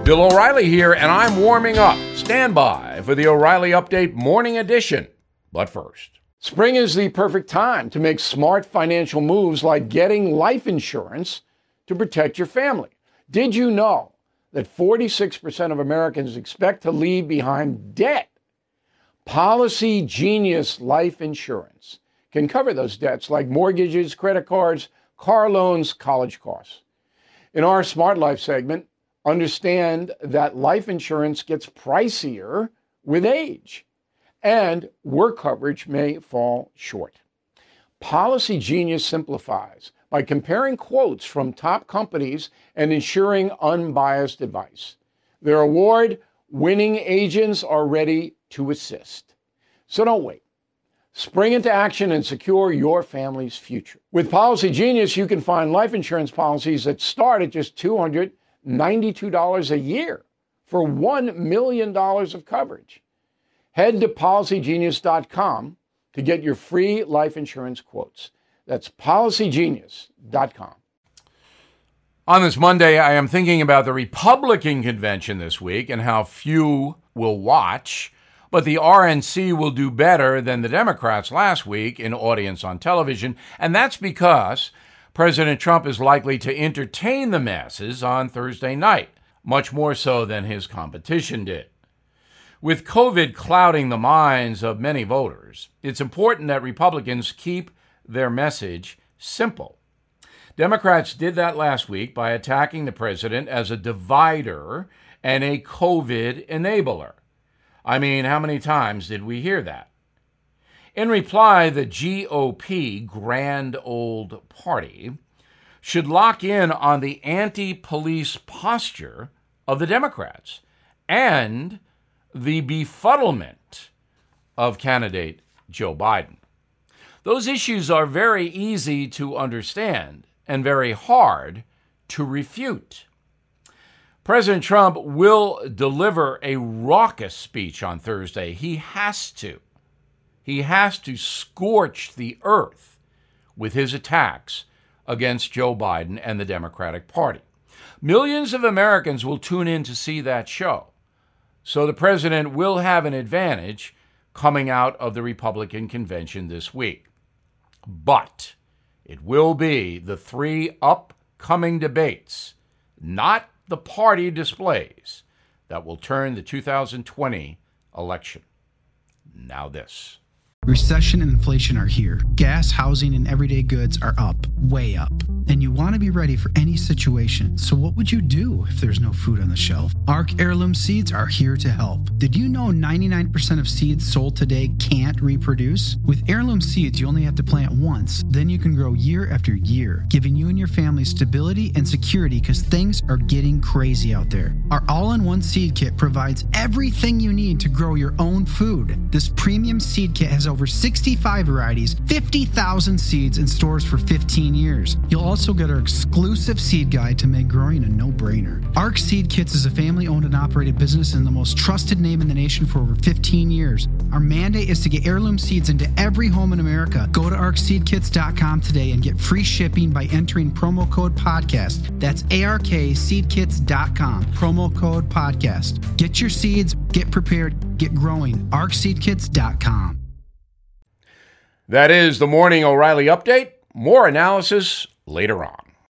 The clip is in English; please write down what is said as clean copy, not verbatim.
Bill O'Reilly here, and I'm warming up. Stand by for the O'Reilly Update Morning Edition. But first, spring is the perfect time to make smart financial moves like getting life insurance to protect your family. Did you know that 46% of Americans expect to leave behind debt? Policy Genius Life Insurance can cover those debts like mortgages, credit cards, car loans, college costs. In our Smart Life segment, understand that life insurance gets pricier with age, and work coverage may fall short. Policy Genius simplifies by comparing quotes from top companies and ensuring unbiased advice. Their award-winning agents are ready to assist. So don't wait. Spring into action and secure your family's future. With Policy Genius, you can find life insurance policies that start at just $292 a year for $1 million of coverage. Head to policygenius.com to get your free life insurance quotes. That's policygenius.com. On this Monday, I am thinking about the Republican convention this week and how few will watch, but the RNC will do better than the Democrats last week in audience on television, and that's because President Trump is likely to entertain the masses on Thursday night, much more so than his competition did. With COVID clouding the minds of many voters, it's important that Republicans keep their message simple. Democrats did that last week by attacking the president as a divider and a COVID enabler. I mean, how many times did we hear that? In reply, the GOP, Grand Old Party, should lock in on the anti-police posture of the Democrats and the befuddlement of candidate Joe Biden. Those issues are very easy to understand and very hard to refute. President Trump will deliver a raucous speech on Thursday. He has to. He has to scorch the earth with his attacks against Joe Biden and the Democratic Party. Millions of Americans will tune in to see that show. So the president will have an advantage coming out of the Republican convention this week. But it will be the three upcoming debates, not the party displays, that will turn the 2020 election. Now this. Recession and inflation are here. Gas, housing, and everyday goods are up, way up. And you want to be ready for any situation. So what would you do if there's no food on the shelf? ARC Heirloom Seeds are here to help. Did you know 99% of seeds sold today can't reproduce? With Heirloom Seeds, you only have to plant once. Then you can grow year after year, giving you and your family stability and security because things are getting crazy out there. Our all-in-one seed kit provides everything you need to grow your own food. This premium seed kit has over 65 varieties, 50,000 seeds, and stores for 15 years. You'll also get our exclusive seed guide to make growing a no-brainer. ARC Seed Kits is a family-owned and operated business and the most trusted name in the nation for over 15 years. Our mandate is to get heirloom seeds into every home in America. Go to arcseedkits.com today and get free shipping by entering promo code podcast. That's ARKseedkits.com, promo code podcast. Get your seeds, get prepared, get growing. arcseedkits.com. That is the Morning O'Reilly Update. More analysis later on.